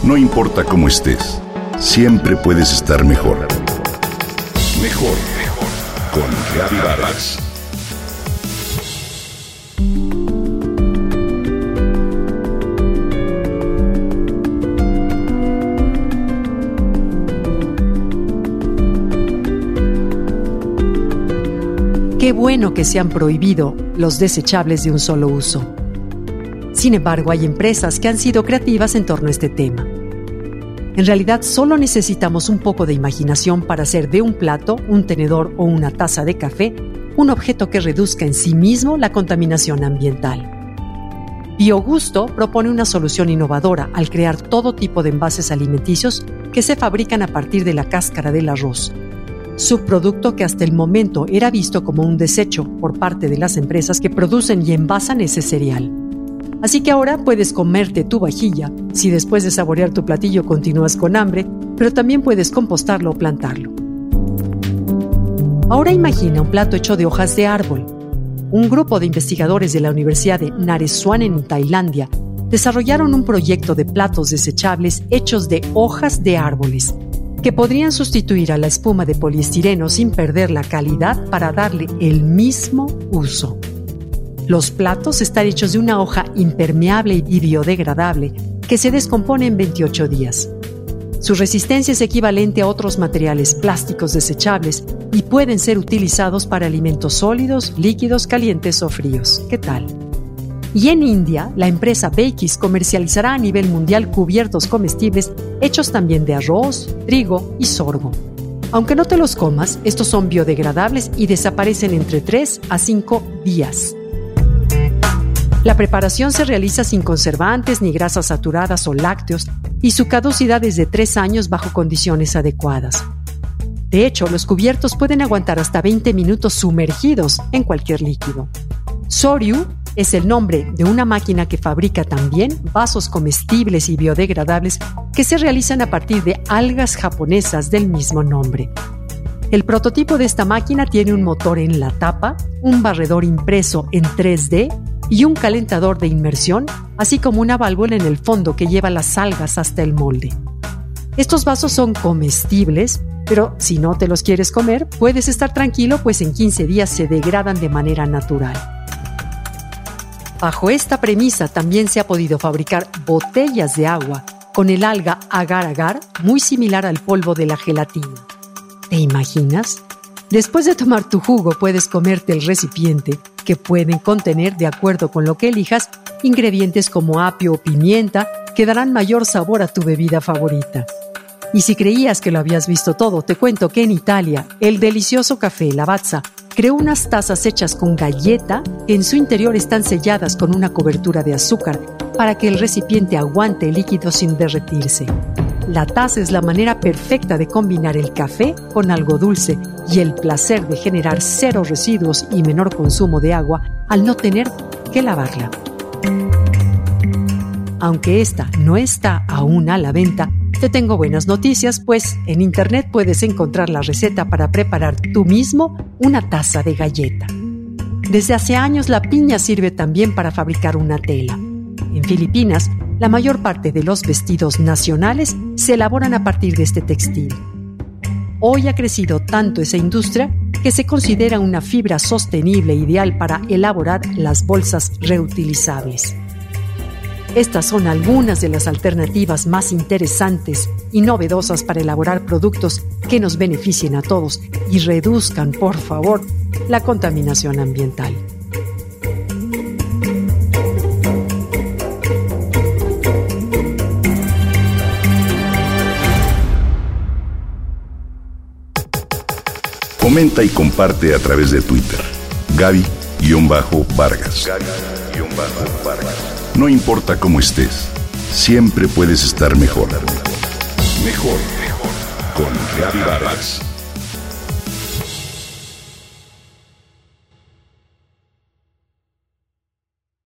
No importa cómo estés, siempre puedes estar mejor. Mejor, mejor. Con Gaby Vargas. Qué bueno que se han prohibido los desechables de un solo uso. Sin embargo, hay empresas que han sido creativas en torno a este tema. En realidad, solo necesitamos un poco de imaginación para hacer de un plato, un tenedor o una taza de café un objeto que reduzca en sí mismo la contaminación ambiental. BioGusto propone una solución innovadora al crear todo tipo de envases alimenticios que se fabrican a partir de la cáscara del arroz, subproducto que hasta el momento era visto como un desecho por parte de las empresas que producen y envasan ese cereal. Así que ahora puedes comerte tu vajilla si después de saborear tu platillo continúas con hambre, pero también puedes compostarlo o plantarlo. Ahora imagina un plato hecho de hojas de árbol. Un grupo de investigadores de la Universidad de Naresuan en Tailandia desarrollaron un proyecto de platos desechables hechos de hojas de árboles que podrían sustituir a la espuma de poliestireno sin perder la calidad para darle el mismo uso. Los platos están hechos de una hoja impermeable y biodegradable que se descompone en 28 días. Su resistencia es equivalente a otros materiales plásticos desechables y pueden ser utilizados para alimentos sólidos, líquidos, calientes o fríos. ¿Qué tal? Y en India, la empresa Bakis comercializará a nivel mundial cubiertos comestibles hechos también de arroz, trigo y sorgo. Aunque no te los comas, estos son biodegradables y desaparecen entre 3 a 5 días. La preparación se realiza sin conservantes ni grasas saturadas o lácteos y su caducidad es de 3 años bajo condiciones adecuadas. De hecho, los cubiertos pueden aguantar hasta 20 minutos sumergidos en cualquier líquido. Soryu es el nombre de una máquina que fabrica también vasos comestibles y biodegradables que se realizan a partir de algas japonesas del mismo nombre. El prototipo de esta máquina tiene un motor en la tapa, un barredor impreso en 3D y un calentador de inmersión, así como una válvula en el fondo que lleva las algas hasta el molde. Estos vasos son comestibles, pero si no te los quieres comer, puedes estar tranquilo, pues en 15 días se degradan de manera natural. Bajo esta premisa también se ha podido fabricar botellas de agua con el alga agar-agar, muy similar al polvo de la gelatina. ¿Te imaginas? Después de tomar tu jugo puedes comerte el recipiente, que pueden contener, de acuerdo con lo que elijas, ingredientes como apio o pimienta que darán mayor sabor a tu bebida favorita. Y si creías que lo habías visto todo, te cuento que en Italia, el delicioso café Lavazza creó unas tazas hechas con galleta que en su interior están selladas con una cobertura de azúcar para que el recipiente aguante el líquido sin derretirse. La taza es la manera perfecta de combinar el café con algo dulce y el placer de generar 0 residuos y menor consumo de agua al no tener que lavarla. Aunque esta no está aún a la venta, te tengo buenas noticias, pues en internet puedes encontrar la receta para preparar tú mismo una taza de galleta. Desde hace años la piña sirve también para fabricar una tela. En Filipinas, la mayor parte de los vestidos nacionales se elaboran a partir de este textil. Hoy ha crecido tanto esa industria que se considera una fibra sostenible ideal para elaborar las bolsas reutilizables. Estas son algunas de las alternativas más interesantes y novedosas para elaborar productos que nos beneficien a todos y reduzcan, por favor, la contaminación ambiental. Comenta y comparte a través de Twitter. Gaby-Vargas. No importa cómo estés, siempre puedes estar mejor. Mejor, mejor. Con Gaby Vargas.